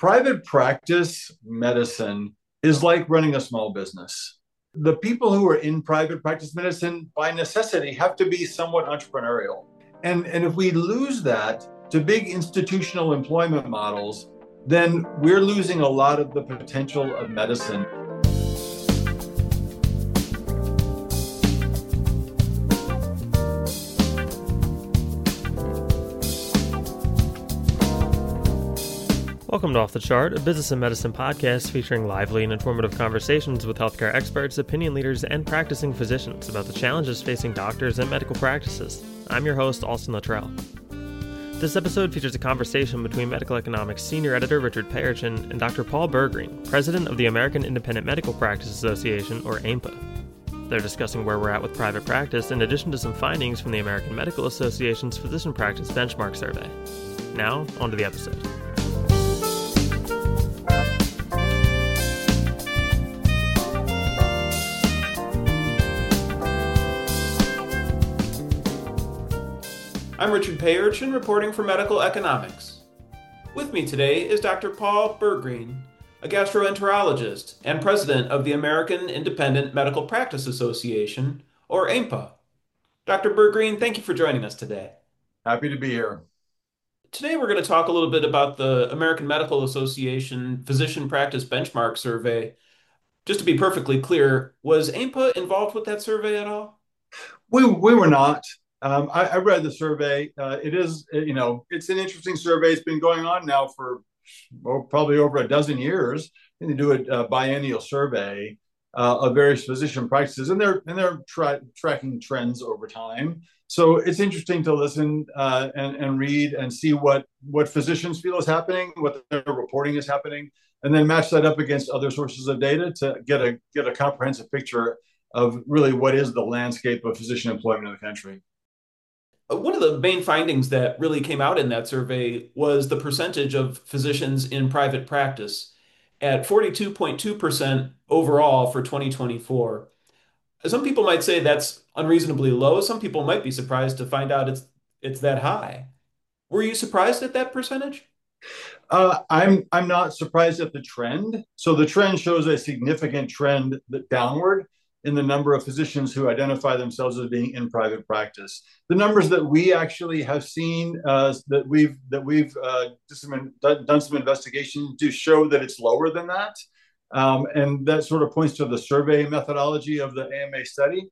Private practice medicine is like running a small business. The people who are in private practice medicine, by necessity, have to be somewhat entrepreneurial. And if we lose that to big institutional employment models, then we're losing a lot of the potential of medicine. Welcome to Off the Chart, a business and medicine podcast featuring lively and informative conversations with healthcare experts, opinion leaders, and practicing physicians about the challenges facing doctors and medical practices. I'm your host, Alston Luttrell. This episode features a conversation between medical economics senior editor Richard Peyerchen and Dr. Paul Bergreen, president of the American Independent Medical Practice Association, or AIMPA. They're discussing where we're at with private practice in addition to some findings from the American Medical Association's Physician Practice Benchmark Survey. Now, on to the episode. I'm Richard Peyerchen, reporting for Medical Economics. With me today is Dr. Paul Bergreen, a gastroenterologist and president of the American Independent Medical Practice Association, or AIMPA. Dr. Bergreen, thank you for joining us today. Happy to be here. Today we're going to talk a little bit about the American Medical Association Physician Practice Benchmark Survey. Just to be perfectly clear, was AIMPA involved with that survey at all? We were not. I read the survey. It's an interesting survey. It's been going on now for probably over a dozen years. And they do a biennial survey of various physician practices, and they're tracking trends over time. So it's interesting to listen and read and see what physicians feel is happening, what their reporting is happening, and then match that up against other sources of data to get a comprehensive picture of really what is the landscape of physician employment in the country. One of the main findings that really came out in that survey was the percentage of physicians in private practice at 42.2% overall for 2024. Some people might say that's unreasonably low. Some people might be surprised to find out it's that high. Were you surprised at that percentage? I'm not surprised at the trend. So the trend shows a significant trend downward in the number of physicians who identify themselves as being in private practice. The numbers that we actually have seen, that we've done some investigation to show that it's lower than that. And that sort of points to the survey methodology of the AMA study.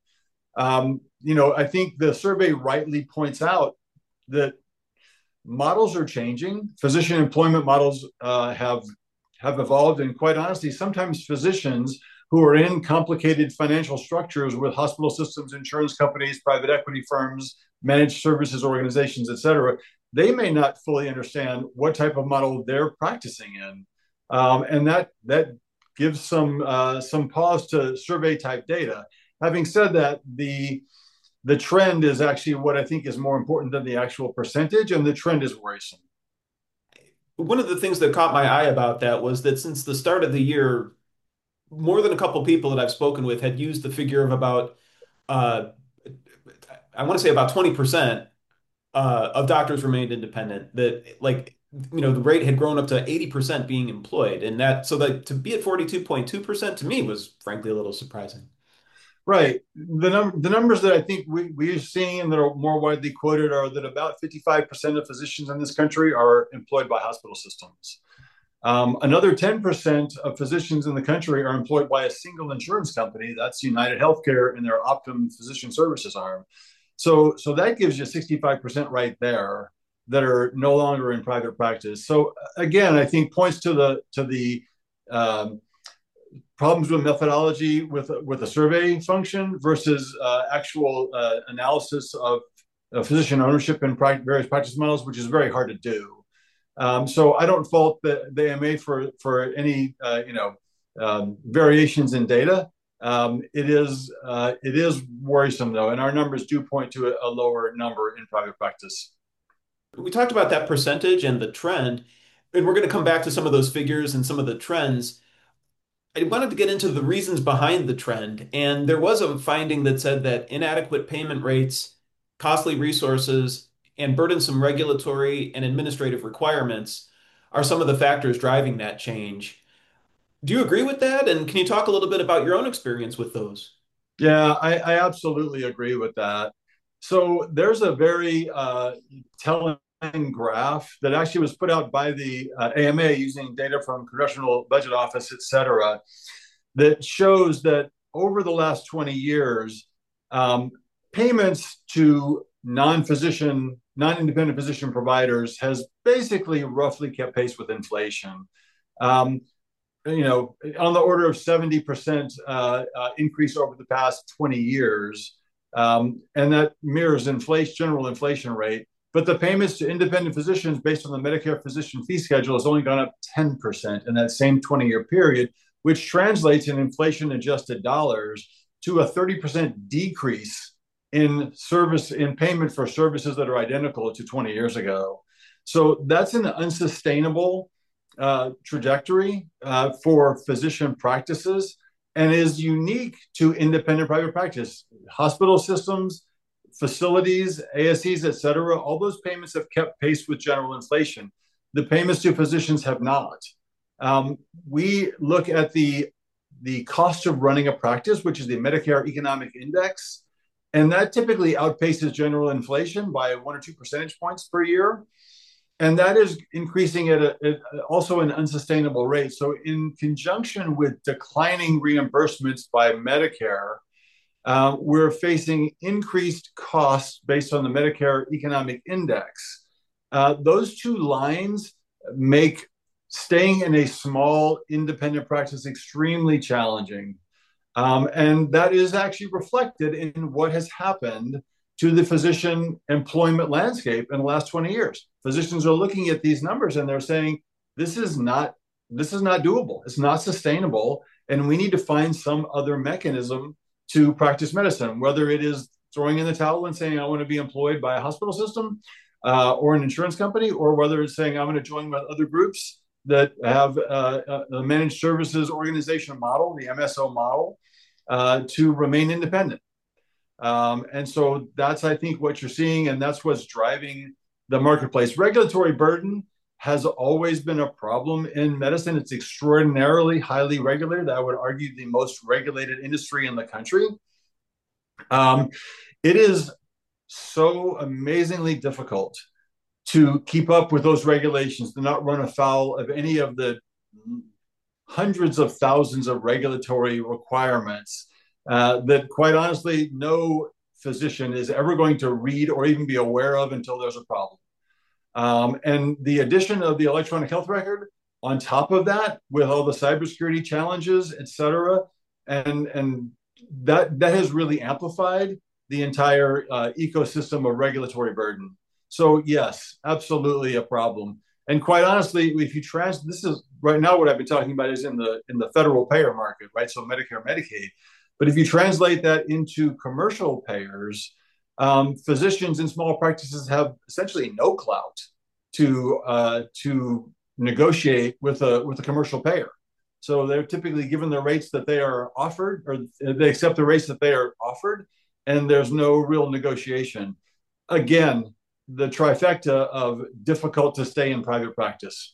I think the survey rightly points out that models are changing. Physician employment models have evolved, and quite honestly, sometimes physicians who are in complicated financial structures with hospital systems, insurance companies, private equity firms, managed services organizations, et cetera, they may not fully understand what type of model they're practicing in. And that gives some pause to survey type data. Having said that, the trend is actually what I think is more important than the actual percentage, and the trend is worrisome. One of the things that caught my eye about that was that since the start of the year, more than a couple people that I've spoken with had used the figure of about, I want to say about 20% of doctors remained independent. The rate had grown up to 80% being employed, and to be at 42.2% to me was frankly a little surprising. Right. The numbers that I think we are seeing and that are more widely quoted are that about 55% of physicians in this country are employed by hospital systems. Another 10% of physicians in the country are employed by a single insurance company. That's United Healthcare and their Optum Physician Services arm. So that gives you 65% right there that are no longer in private practice. So again, I think points to the problems with methodology with a survey function versus actual analysis of physician ownership in various practice models, which is very hard to do. So I don't fault the AMA for any variations in data. It is worrisome though, and our numbers do point to a lower number in private practice. We talked about that percentage and the trend, and we're going to come back to some of those figures and some of the trends. I wanted to get into the reasons behind the trend, and there was a finding that said that inadequate payment rates, costly resources, and burdensome regulatory and administrative requirements are some of the factors driving that change. Do you agree with that? And can you talk a little bit about your own experience with those? Yeah, I absolutely agree with that. So there's a very telling graph that actually was put out by the AMA using data from Congressional Budget Office, et cetera, that shows that over the last 20 years, payments to non-independent physician providers has basically roughly kept pace with inflation. Um, on the order of 70% increase over the past 20 years. And that mirrors inflation, general inflation rate. But the payments to independent physicians based on the Medicare physician fee schedule has only gone up 10% in that same 20-year period, which translates in inflation adjusted dollars to a 30% decrease in payment for services that are identical to 20 years ago. So that's an unsustainable trajectory for physician practices and is unique to independent private practice. Hospital systems, facilities, ASCs, et cetera, all those payments have kept pace with general inflation. The payments to physicians have not. We look at the cost of running a practice, which is the Medicare Economic Index, and that typically outpaces general inflation by 1 or 2 percentage points per year. And that is increasing at also an unsustainable rate. So in conjunction with declining reimbursements by Medicare, we're facing increased costs based on the Medicare Economic Index. Those two lines make staying in a small independent practice extremely challenging. And that is actually reflected in what has happened to the physician employment landscape in the last 20 years. Physicians are looking at these numbers and they're saying, this is not doable. It's not sustainable. And we need to find some other mechanism to practice medicine, whether it is throwing in the towel and saying, I want to be employed by a hospital system or an insurance company, or whether it's saying, I'm going to join with other groups that have a managed services organization model, the MSO model, to remain independent. And so that's, I think, what you're seeing, and that's what's driving the marketplace. Regulatory burden has always been a problem in medicine. It's extraordinarily highly regulated. I would argue the most regulated industry in the country. It is so amazingly difficult to keep up with those regulations, to not run afoul of any of the hundreds of thousands of regulatory requirements that, quite honestly, no physician is ever going to read or even be aware of until there's a problem. And the addition of the electronic health record on top of that, with all the cybersecurity challenges, et cetera, and that has really amplified the entire ecosystem of regulatory burden. So yes, absolutely a problem. And quite honestly, if you this is right now what I've been talking about is in the federal payer market, right? So Medicare, Medicaid. But if you translate that into commercial payers, physicians in small practices have essentially no clout to negotiate with a commercial payer. So they're typically given the rates that they are offered, or they accept the rates that they are offered, and there's no real negotiation. Again, the trifecta of difficult to stay in private practice.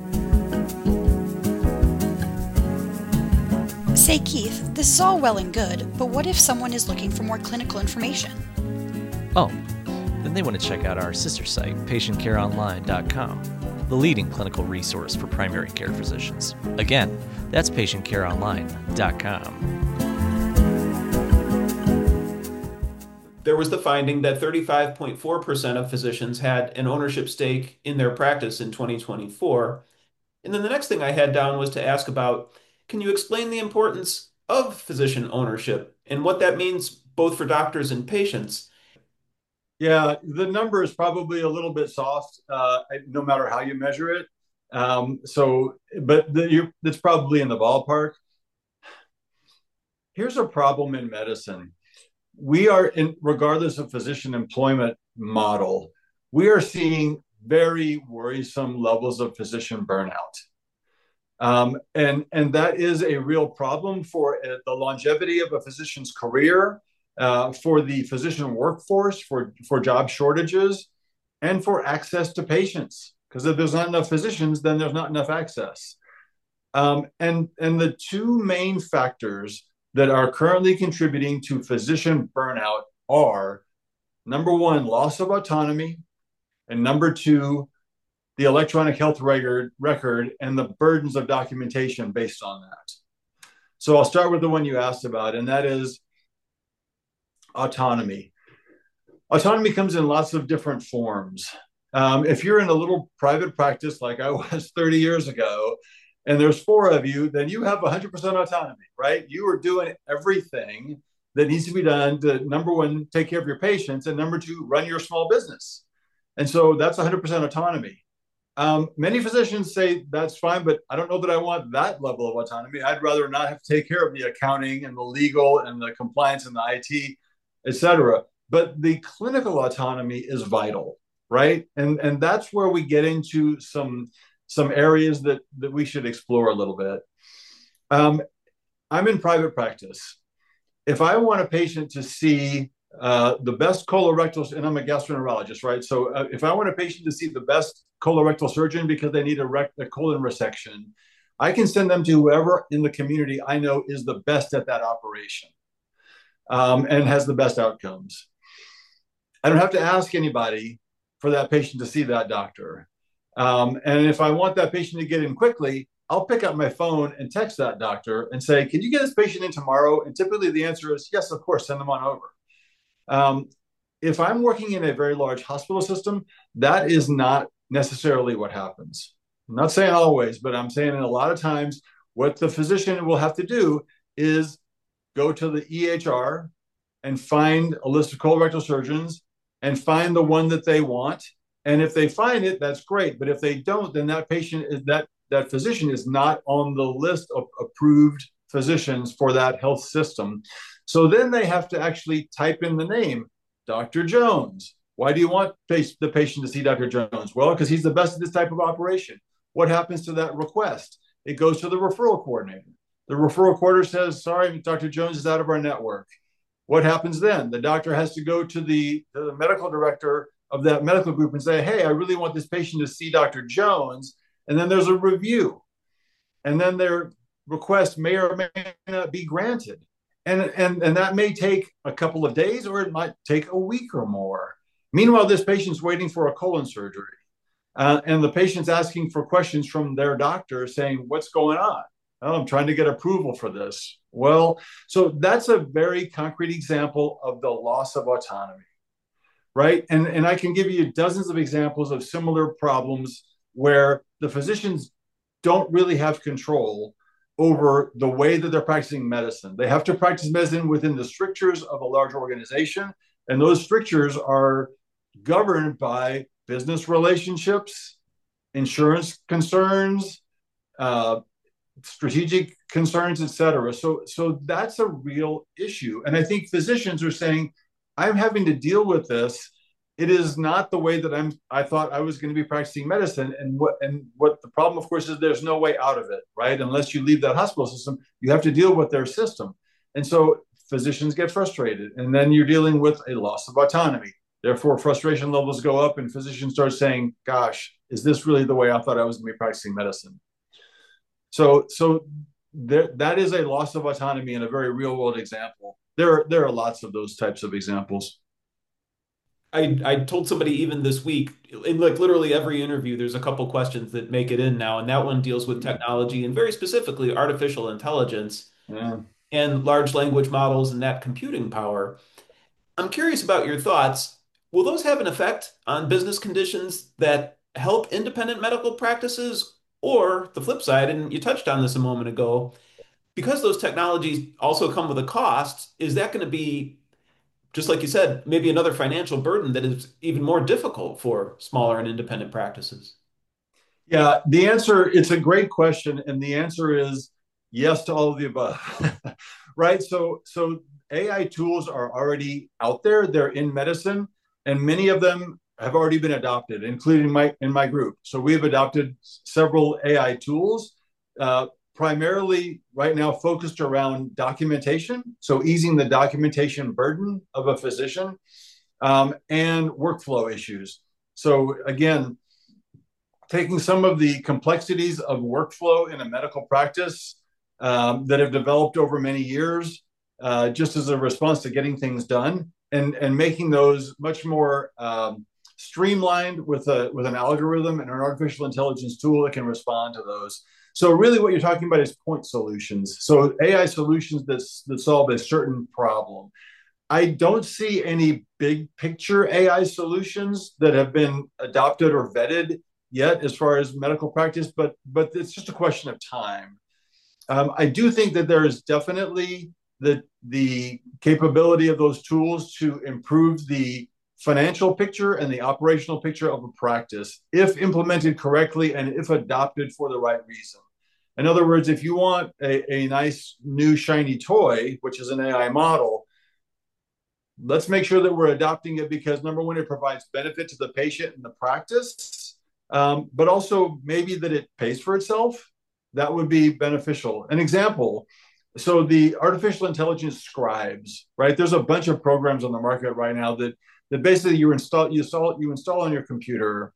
Say, Keith, this is all well and good, but what if someone is looking for more clinical information? Oh, then they want to check out our sister site, patientcareonline.com, the leading clinical resource for primary care physicians. Again, that's patientcareonline.com. There was the finding that 35.4% of physicians had an ownership stake in their practice in 2024. And then the next thing I had down was to ask about, can you explain the importance of physician ownership and what that means both for doctors and patients? Yeah, the number is probably a little bit soft, no matter how you measure it. But it's probably in the ballpark. Here's a problem in medicine. Regardless of physician employment model, we are seeing very worrisome levels of physician burnout. And that is a real problem for the longevity of a physician's career, for the physician workforce, for job shortages, and for access to patients. because if there's not enough physicians, then there's not enough access. And the two main factors that are currently contributing to physician burnout are, number one, loss of autonomy, and number two, the electronic health record and the burdens of documentation based on that. So I'll start with the one you asked about, and that is autonomy. Autonomy comes in lots of different forms. If you're in a little private practice like I was 30 years ago, and there's 4 of you, then you have 100% autonomy, right? You are doing everything that needs to be done to, number one, take care of your patients, and number two, run your small business. And so that's 100% autonomy. Many physicians say that's fine, but I don't know that I want that level of autonomy. I'd rather not have to take care of the accounting and the legal and the compliance and the IT, et cetera. But the clinical autonomy is vital, right? And that's where we get into some areas that we should explore a little bit. I'm in private practice. If I want a patient to see the best colorectal, and I'm a gastroenterologist, right? So if I want a patient to see the best colorectal surgeon because they need a colon resection, I can send them to whoever in the community I know is the best at that operation and has the best outcomes. I don't have to ask anybody for that patient to see that doctor. And if I want that patient to get in quickly, I'll pick up my phone and text that doctor and say, can you get this patient in tomorrow? And typically the answer is, yes, of course, send them on over. If I'm working in a very large hospital system, that is not necessarily what happens. I'm not saying always, but I'm saying in a lot of times, what the physician will have to do is go to the EHR and find a list of colorectal surgeons and find the one that they want. And if they find it, that's great. But if they don't, then that patient is that physician is not on the list of approved physicians for that health system. So then they have to actually type in the name, Dr. Jones. Why do you want the patient to see Dr. Jones? Well, because he's the best at this type of operation. What happens to that request? It goes to the referral coordinator. The referral coordinator says, sorry, Dr. Jones is out of our network. What happens then? The doctor has to go to the medical director of that medical group and say, hey, I really want this patient to see Dr. Jones. And then there's a review. And then their request may or may not be granted. And that may take a couple of days, or it might take a week or more. Meanwhile, this patient's waiting for a colon surgery. And the patient's asking for questions from their doctor saying, what's going on? Oh, I'm trying to get approval for this. Well, so that's a very concrete example of the loss of autonomy, right? And I can give you dozens of examples of similar problems where the physicians don't really have control over the way that they're practicing medicine. They have to practice medicine within the strictures of a large organization, and those strictures are governed by business relationships, insurance concerns, strategic concerns, et cetera. So that's a real issue. And I think physicians are saying, I'm having to deal with this. It is not the way that I thought I was going to be practicing medicine. And what the problem, of course, is there's no way out of it, right? Unless you leave that hospital system, you have to deal with their system. And so physicians get frustrated. And then you're dealing with a loss of autonomy. Therefore, frustration levels go up and physicians start saying, gosh, is this really the way I thought I was going to be practicing medicine? So that is a loss of autonomy in a very real world example. There are lots of those types of examples. I told somebody even this week, in like literally every interview, there's a couple questions that make it in now, and that one deals with technology and very specifically artificial intelligence and large language models and that computing power. I'm curious about your thoughts. Will those have an effect on business conditions that help independent medical practices, or the flip side, and you touched on this a moment ago, because those technologies also come with a cost, is that going to be, just like you said, maybe another financial burden that is even more difficult for smaller and independent practices? Yeah, it's a great question. And the answer is yes to all of the above, right? So AI tools are already out there. They're in medicine, and many of them have already been adopted, including in my group. So we've adopted several AI tools, primarily right now focused around documentation, so easing the documentation burden of a physician, and workflow issues. So again, taking some of the complexities of workflow in a medical practice that have developed over many years, just as a response to getting things done, and making those much more streamlined with an algorithm and an artificial intelligence tool that can respond to those. So really what you're talking about is point solutions. So AI solutions that solve a certain problem. I don't see any big picture AI solutions that have been adopted or vetted yet as far as medical practice, but it's just a question of time. I do think that there is definitely the capability of those tools to improve the financial picture and the operational picture of a practice if implemented correctly and if adopted for the right reason. In other words, if you want a nice new shiny toy, which is an AI model, let's make sure that we're adopting it because, number one, it provides benefit to the patient and the practice, but also maybe that it pays for itself. That would be beneficial. An example, so the artificial intelligence scribes, right? There's a bunch of programs on the market right now that basically you install on your computer,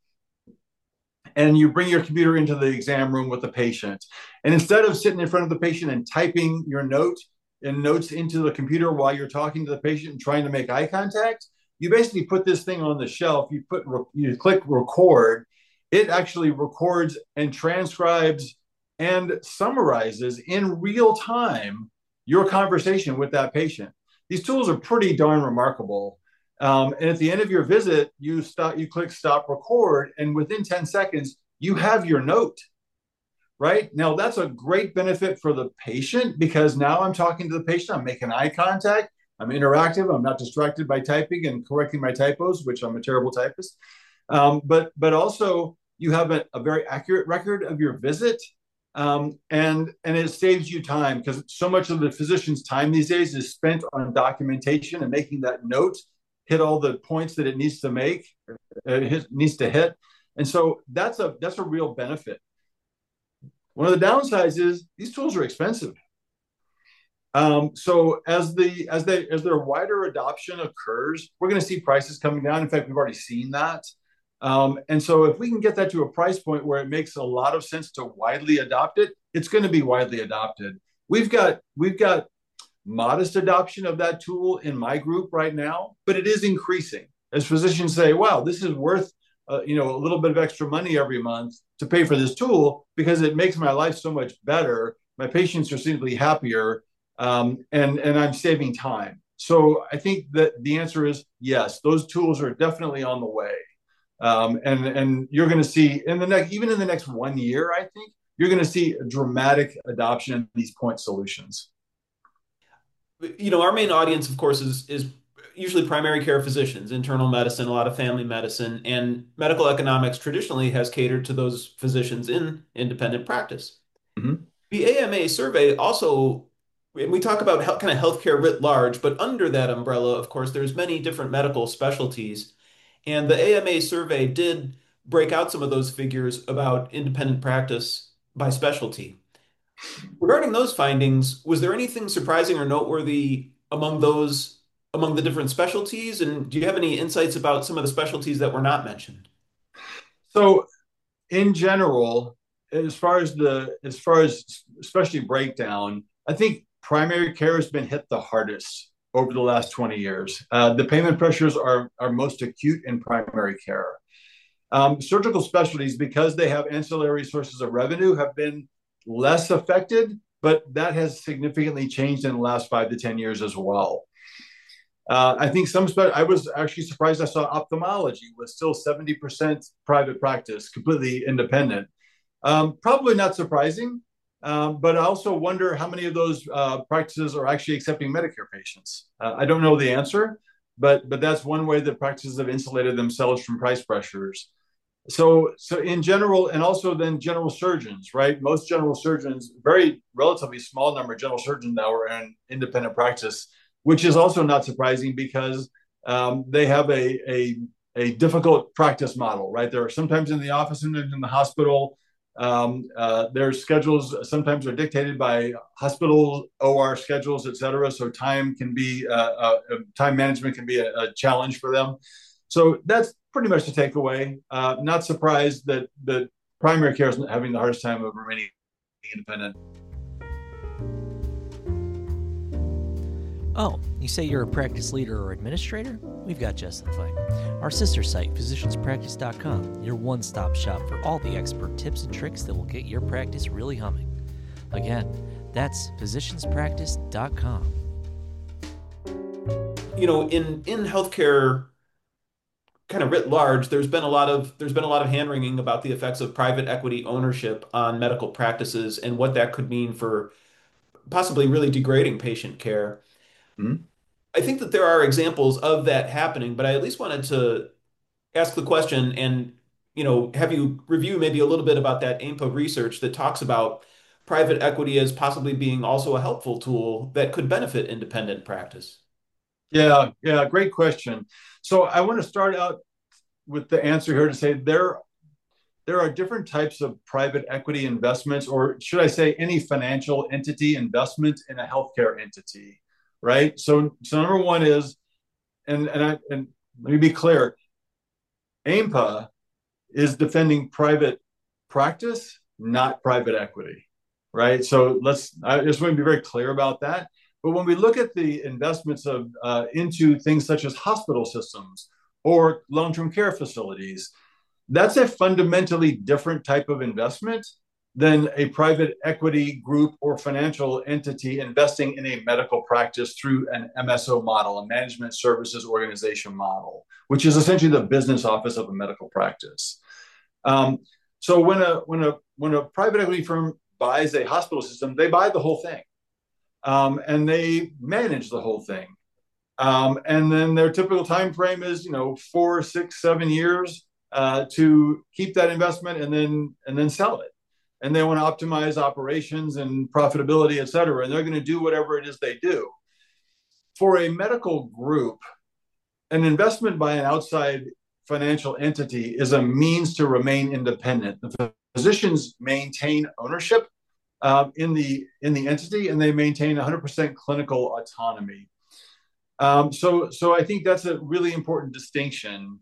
and you bring your computer into the exam room with the patient. And instead of sitting in front of the patient and typing your notes into the computer while you're talking to the patient and trying to make eye contact, you basically put this thing on the shelf, you click record, it actually records and transcribes and summarizes in real time your conversation with that patient. These tools are pretty darn remarkable. And at the end of your visit, you click stop record, and within 10 seconds, you have your note, right? Now, that's a great benefit for the patient because now I'm talking to the patient, I'm making eye contact, I'm interactive, I'm not distracted by typing and correcting my typos, which I'm a terrible typist. But also, you have a very accurate record of your visit, and it saves you time because so much of the physician's time these days is spent on documentation and making that note hit all the points that it needs to make, needs to hit. And so that's a real benefit. One of the downsides is these tools are expensive. So as their wider adoption occurs, we're going to see prices coming down. In fact, we've already seen that. And so if we can get that to a price point where it makes a lot of sense to widely adopt it, it's going to be widely adopted. We've got modest adoption of that tool in my group right now, but it is increasing as physicians say, wow, this is worth a little bit of extra money every month to pay for this tool because it makes my life so much better. My patients are simply happier, and I'm saving time. So I think that the answer is yes, those tools are definitely on the way. And you're going to see even in the next 1 year, I think you're going to see a dramatic adoption of these point solutions. Our main audience, of course, is usually primary care physicians, internal medicine, a lot of family medicine, and medical economics traditionally has catered to those physicians in independent practice. Mm-hmm. The AMA survey also, and we talk about kind of healthcare writ large, but under that umbrella, of course, there's many different medical specialties. And the AMA survey did break out some of those figures about independent practice by specialty. Regarding those findings, was there anything surprising or noteworthy among the different specialties? And do you have any insights about some of the specialties that were not mentioned? So in general, as far as specialty breakdown, I think primary care has been hit the hardest over the last 20 years. The payment pressures are most acute in primary care. Surgical specialties, because they have ancillary sources of revenue, have been less affected, but that has significantly changed in the last 5 to 10 years as well. I think I was actually surprised I saw ophthalmology was still 70% private practice, completely independent. Probably not surprising, but I also wonder how many of those practices are actually accepting Medicare patients. I don't know the answer, but that's one way that practices have insulated themselves from price pressures. So in general, and also then general surgeons, right? Most general surgeons, very relatively small number of general surgeons now are in independent practice, which is also not surprising because they have a difficult practice model, right? They're sometimes in the office and in the hospital. Their schedules sometimes are dictated by hospital OR schedules, et cetera. So time management can be a challenge for them. So that's pretty much the takeaway. Not surprised that primary care is having the hardest time of remaining independent. Oh, you say you're a practice leader or administrator? We've got just the thing. Our sister site, physicianspractice.com, your one-stop shop for all the expert tips and tricks that will get your practice really humming. Again, that's physicianspractice.com. You know, in healthcare, kind of writ large, there's been a lot of hand-wringing about the effects of private equity ownership on medical practices and what that could mean for possibly really degrading patient care. Mm-hmm. I think that there are examples of that happening, but I at least wanted to ask the question and, have you review maybe a little bit about that AIMPA research that talks about private equity as possibly being also a helpful tool that could benefit independent practice. Yeah, great question. So I want to start out with the answer here to say there are different types of private equity investments, or should I say any financial entity investment in a healthcare entity, right? So number one is, and let me be clear, AIMPA is defending private practice, not private equity, right? So I just want to be very clear about that. But when we look at the investments into things such as hospital systems or long-term care facilities, that's a fundamentally different type of investment than a private equity group or financial entity investing in a medical practice through an MSO model, a management services organization model, which is essentially the business office of a medical practice. So when a private equity firm buys a hospital system, they buy the whole thing. And they manage the whole thing. And then their typical time frame is, 4, 6, 7 years to keep that investment and then sell it. And they want to optimize operations and profitability, et cetera. And they're going to do whatever it is they do. For a medical group, an investment by an outside financial entity is a means to remain independent. The physicians maintain ownership in the entity, and they maintain 100% clinical autonomy. So I think that's a really important distinction.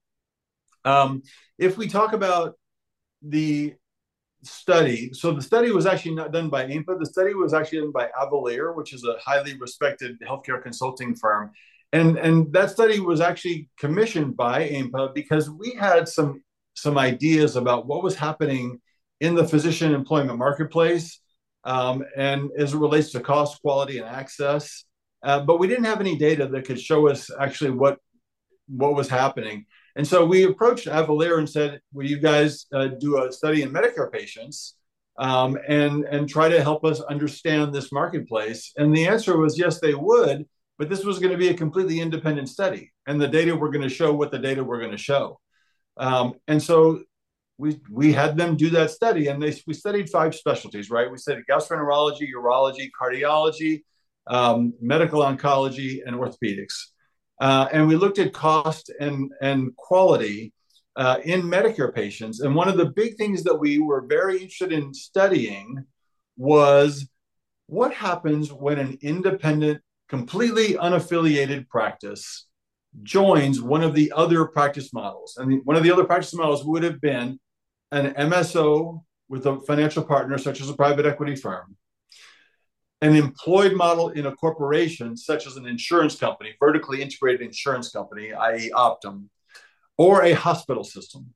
If we talk about the study, so the study was actually not done by AIMPA. The study was actually done by Avalere, which is a highly respected healthcare consulting firm. And that study was actually commissioned by AIMPA because we had some ideas about what was happening in the physician employment marketplace, and as it relates to cost, quality, and access. But we didn't have any data that could show us actually what was happening. And so we approached Avalere and said, will you guys do a study in Medicare patients and try to help us understand this marketplace? And the answer was yes, they would, but this was going to be a completely independent study. And the data were going to show what the data were going to show. And so we had them do that study, and we studied 5 specialties, right? We studied gastroenterology, urology, cardiology, medical oncology, and orthopedics. And we looked at cost and quality in Medicare patients. And one of the big things that we were very interested in studying was what happens when an independent, completely unaffiliated practice joins one of the other practice models. And one of the other practice models would have been an MSO with a financial partner, such as a private equity firm, an employed model in a corporation, such as an insurance company, vertically integrated insurance company, i.e. Optum, or a hospital system.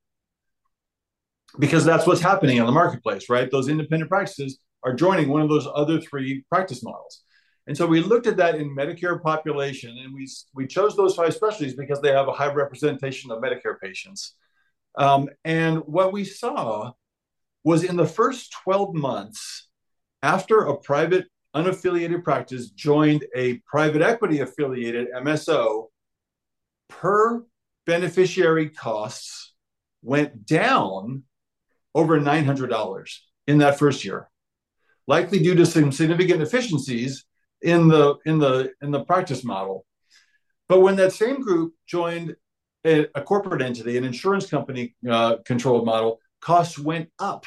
Because that's what's happening in the marketplace, right? Those independent practices are joining one of those other 3 practice models. And so we looked at that in Medicare population, and we chose those 5 specialties because they have a high representation of Medicare patients. And what we saw was in the first 12 months, after a private unaffiliated practice joined a private equity affiliated MSO, per beneficiary costs went down over $900 in that first year, likely due to some significant efficiencies in the practice model. But when that same group joined a corporate entity, an insurance company controlled model, costs went up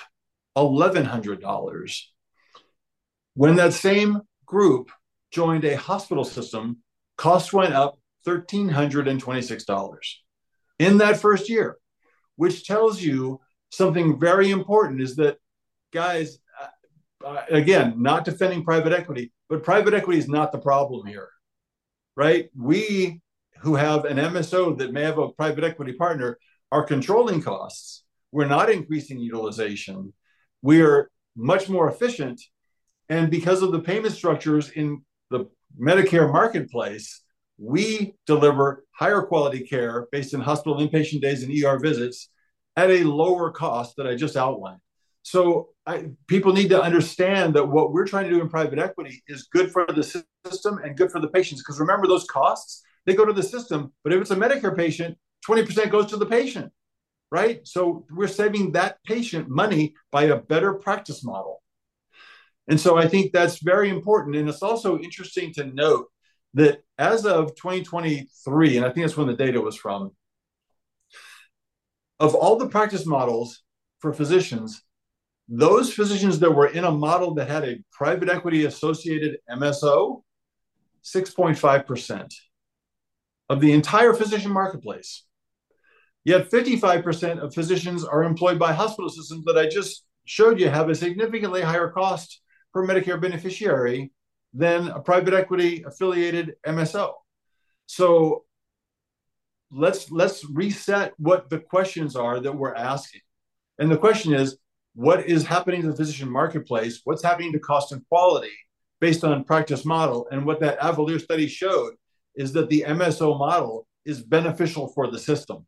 $1,100. When that same group joined a hospital system, costs went up $1,326 in that first year, which tells you something very important is that, guys, again, not defending private equity, but private equity is not the problem here, right? We who have an MSO that may have a private equity partner are controlling costs. We're not increasing utilization. We are much more efficient. And because of the payment structures in the Medicare marketplace, we deliver higher quality care based on hospital inpatient days and ER visits at a lower cost that I just outlined. So people need to understand that what we're trying to do in private equity is good for the system and good for the patients. Because remember, those costs, they go to the system. But if it's a Medicare patient, 20% goes to the patient, right? So we're saving that patient money by a better practice model. And so I think that's very important. And it's also interesting to note that as of 2023, and I think that's when the data was from, of all the practice models for physicians, those physicians that were in a model that had a private equity associated MSO, 6.5% of the entire physician marketplace. Yet 55% of physicians are employed by hospital systems that I just showed you have a significantly higher cost per Medicare beneficiary than a private equity affiliated MSO. So let's reset what the questions are that we're asking. And the question is, what is happening to the physician marketplace? What's happening to cost and quality based on practice model? And what that Avalere study showed is that the MSO model is beneficial for the system.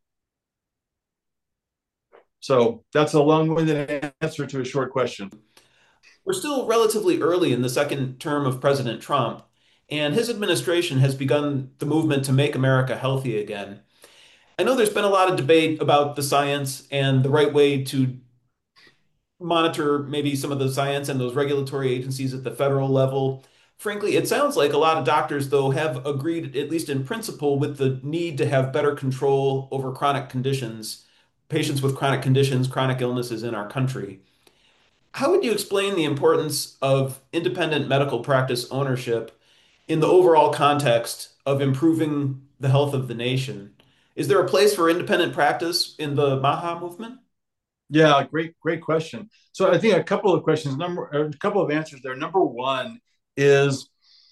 So that's a long-winded answer to a short question. We're still relatively early in the second term of President Trump, and his administration has begun the movement to make America healthy again. I know there's been a lot of debate about the science and the right way to monitor maybe some of the science and those regulatory agencies at the federal level. Frankly, it sounds like a lot of doctors, though, have agreed, at least in principle, with the need to have better control over chronic conditions, patients with chronic conditions, chronic illnesses in our country. How would you explain the importance of independent medical practice ownership in the overall context of improving the health of the nation? Is there a place for independent practice in the MAHA movement? Yeah, great question. So I think a couple of questions, a couple of answers there. Number one is,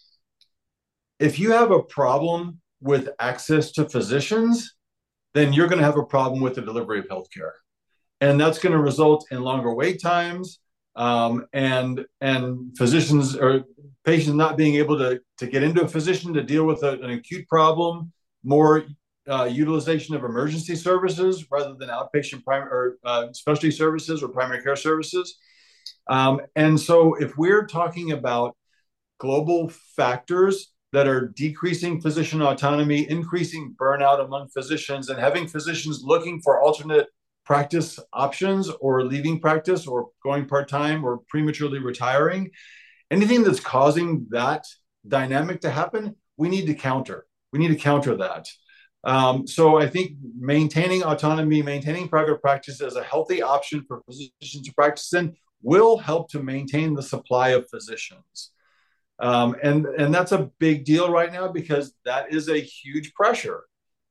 if you have a problem with access to physicians, then you're going to have a problem with the delivery of healthcare. And that's going to result in longer wait times, and physicians or patients not being able to get into a physician to deal with an acute problem, more utilization of emergency services rather than outpatient specialty services or primary care services. And so if we're talking about global factors that are decreasing physician autonomy, increasing burnout among physicians, and having physicians looking for alternate practice options or leaving practice or going part-time or prematurely retiring, anything that's causing that dynamic to happen, we need to counter. We need to counter that. So I think maintaining autonomy, maintaining private practice as a healthy option for physicians to practice in will help to maintain the supply of physicians. And that's a big deal right now because that is a huge pressure.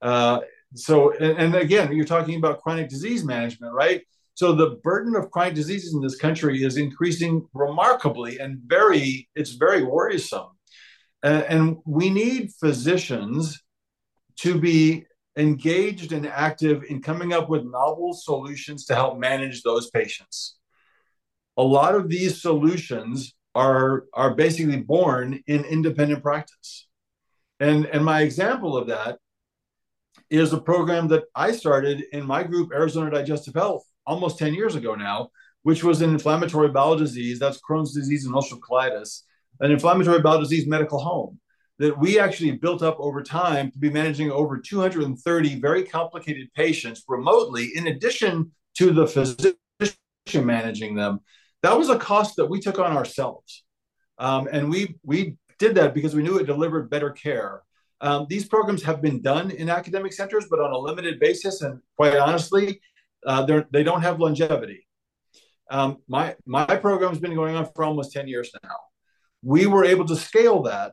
And again, you're talking about chronic disease management, right? So the burden of chronic diseases in this country is increasing remarkably and it's very worrisome. And we need physicians to be engaged and active in coming up with novel solutions to help manage those patients. A lot of these solutions are basically born in independent practice. And my example of that is a program that I started in my group, Arizona Digestive Health, almost 10 years ago now, which was an inflammatory bowel disease, that's Crohn's disease and ulcerative colitis, an inflammatory bowel disease medical home that we actually built up over time to be managing over 230 very complicated patients remotely, in addition to the physician managing them. That was a cost that we took on ourselves. And we did that because we knew it delivered better care. These programs have been done in academic centers, but on a limited basis. And quite honestly, they don't have longevity. My program has been going on for almost 10 years now. We were able to scale that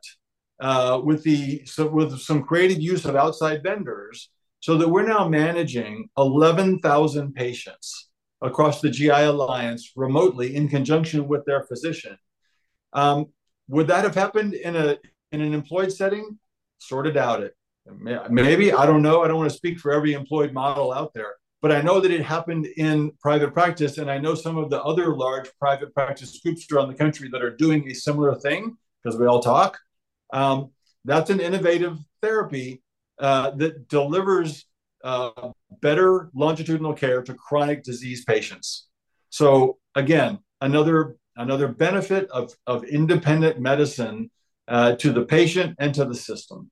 with some creative use of outside vendors so that we're now managing 11,000 patients across the GI Alliance remotely in conjunction with their physician. Would that have happened in an employed setting? Sort of doubt it. Maybe, I don't know. I don't want to speak for every employed model out there, but I know that it happened in private practice, and I know some of the other large private practice groups around the country that are doing a similar thing, because we all talk. That's an innovative therapy that delivers better longitudinal care to chronic disease patients. So again, another benefit of independent medicine to the patient and to the system.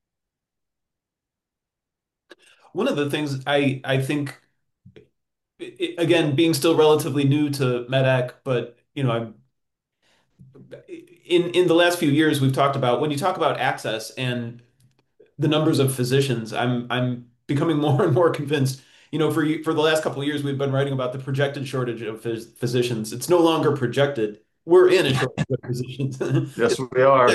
One of the things I think, again, being still relatively new to MedEc, but I'm in the last few years we've talked about, when you talk about access and the numbers of physicians, I'm becoming more and more convinced. For the last couple of years, we've been writing about the projected shortage of physicians. It's no longer projected. We're in a shortage of physicians. Yes, we are.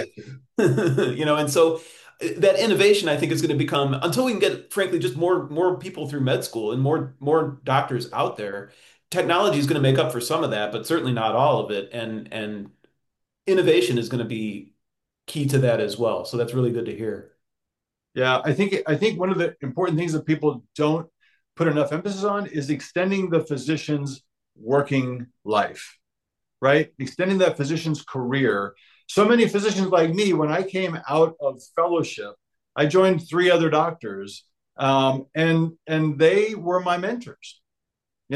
And so that innovation, I think, is going to become, until we can get, frankly, just more people through med school and more doctors out there. Technology is going to make up for some of that, but certainly not all of it. And innovation is going to be key to that as well. So that's really good to hear. Yeah, I think one of the important things that people don't put enough emphasis on is extending the physician's working life, right? Extending that physician's career. So many physicians like me, when I came out of fellowship, I joined 3 other doctors, and they were my mentors. They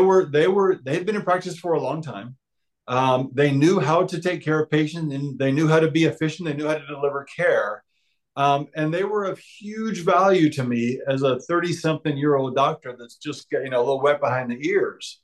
had been in practice for a long time. They knew how to take care of patients, and they knew how to be efficient. They knew how to deliver care. And they were of huge value to me as a 30-something-year-old doctor that's just a little wet behind the ears.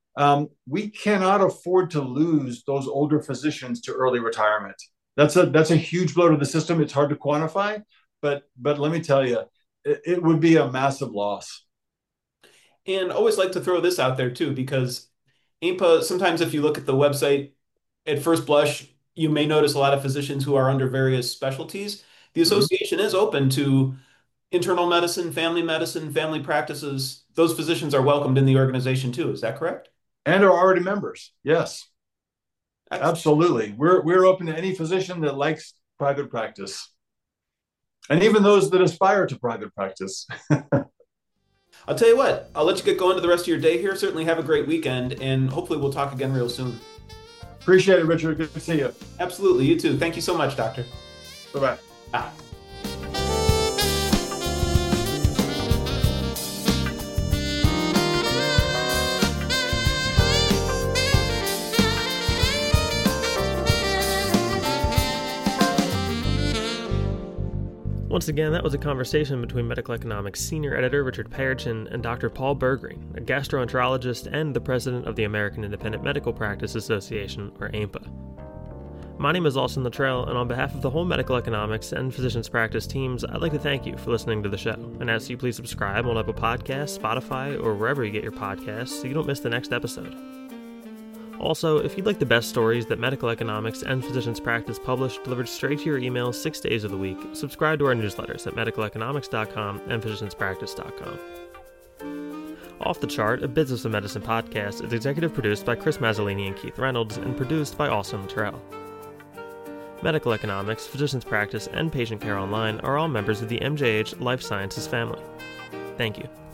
We cannot afford to lose those older physicians to early retirement. That's a huge blow to the system. It's hard to quantify, but let me tell you, it would be a massive loss. And I always like to throw this out there too, because AIMPA, sometimes if you look at the website at first blush, you may notice a lot of physicians who are under various specialties. The association is open to internal medicine, family practices. Those physicians are welcomed in the organization too. Is that correct? And are already members. Yes, Excellent. Absolutely. We're open to any physician that likes private practice, and even those that aspire to private practice. I'll tell you what, I'll let you get going to the rest of your day here. Certainly have a great weekend, and hopefully we'll talk again real soon. Appreciate it, Richard. Good to see you. Absolutely. You too. Thank you so much, Doctor. Bye-bye. Bye. Once again, that was a conversation between Medical Economics Senior Editor Richard Pearchin and Dr. Paul Bergreen, a gastroenterologist and the president of the American Independent Medical Practice Association, or AIMPA. My name is Austin Luttrell, and on behalf of the whole Medical Economics and Physicians Practice teams, I'd like to thank you for listening to the show, and ask you please subscribe on Apple Podcasts, Spotify, or wherever you get your podcasts so you don't miss the next episode. Also, if you'd like the best stories that Medical Economics and Physicians Practice publish delivered straight to your email 6 days of the week, subscribe to our newsletters at medicaleconomics.com and physicianspractice.com. Off the Chart, a Business of Medicine podcast, is executive produced by Chris Mazzolini and Keith Reynolds and produced by Austin Luttrell. Medical Economics, Physicians Practice, and Patient Care Online are all members of the MJH Life Sciences family. Thank you.